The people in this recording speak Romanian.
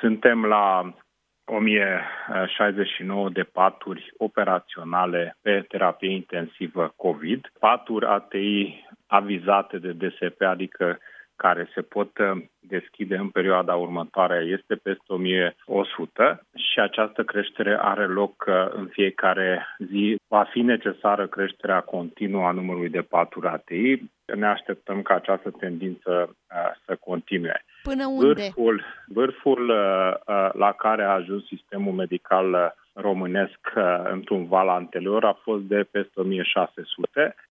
Suntem la 1069 de paturi operaționale pe terapie intensivă COVID, paturi ATI avizate de DSP, adică care se pot deschide în perioada următoare, este peste 1100 și această creștere are loc în fiecare zi. Va fi necesară creșterea continuă a numărului de paturi ATI. Ne așteptăm ca această tendință să continue. Până unde? Vârful la care a ajuns sistemul medical românesc într-un val anterior a fost de peste 1600.